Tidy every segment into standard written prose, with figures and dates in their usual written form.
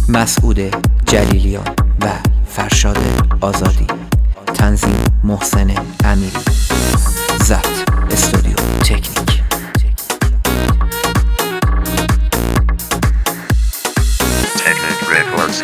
مسعود جلیلیان و فرشاد آزادی. تنظیم محسن امیری. ضبط استودیو تکنیک. Records.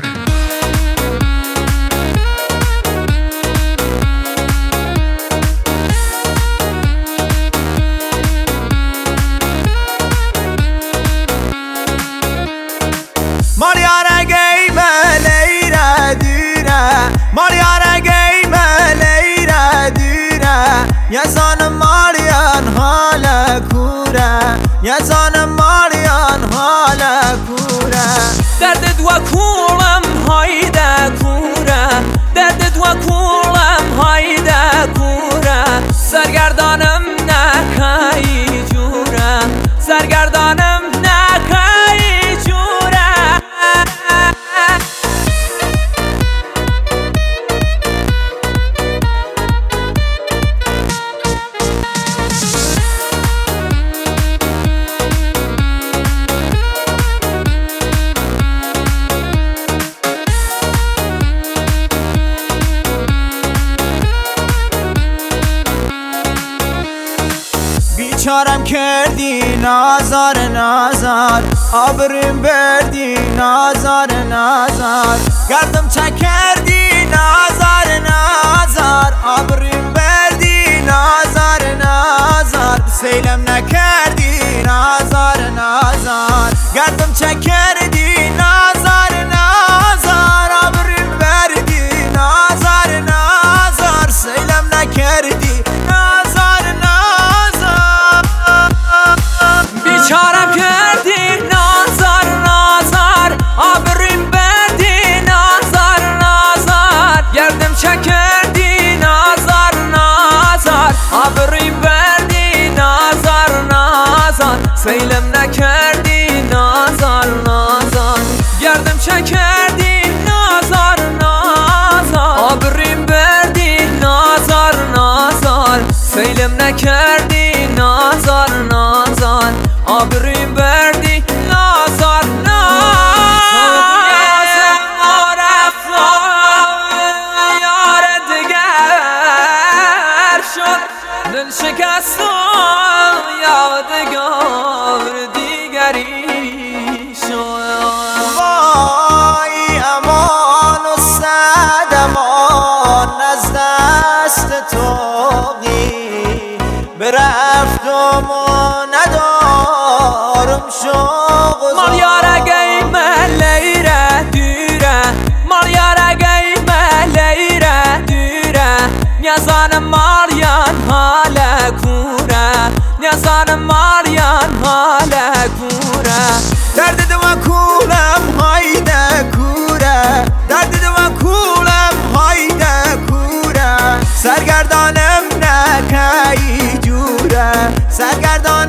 Mariana geyme leyre düne, Mariana geyme leyre düne. Yazanım Marian hala kure, yazanım Marian hala kure. درد دوا کولم هایده کوره، درد دوا کولم هایده کوره. سرگردانم نکایی جوره، سرگردانم نکایی جوره. بیچارم کردی نازار نازار، آبریم بردی نازار نازار. گردم چکردی نازار نازار، آبریم بردی نازار نازار. سیلم نکردی نازار نازار، گردم چکردی نازار نازار. آبریم بردی نازار نازار، سیلم نکردی نازار نازار. بیچارم کردی نازار نازار، آبریم بردی نازار نازار. گردم چکردی نازار نازار، آبریم بردی نازار نازار. سیلم نکردی نازار نازار، گردم چکردی نازار نازار. آبریم بردی نازار نازار، سیلم نکردی نازار نازار. آبریم بردی نازار نازار. یار دگر شد دل شکست و یادگار دیگری شد. وای امان و صد امان از دست توقی، برفتم و ندارم شوق و مالیاره گیمه لیره دیره، مالیاره گیمه لیره دیره. نیازان ماریان حاله کوره، نیازان ماریان حاله کوره. درد دوا کولم هایده کوره، درد دوا کولم هایده کوره. سرگردانم نکایی جوره، سرگردانم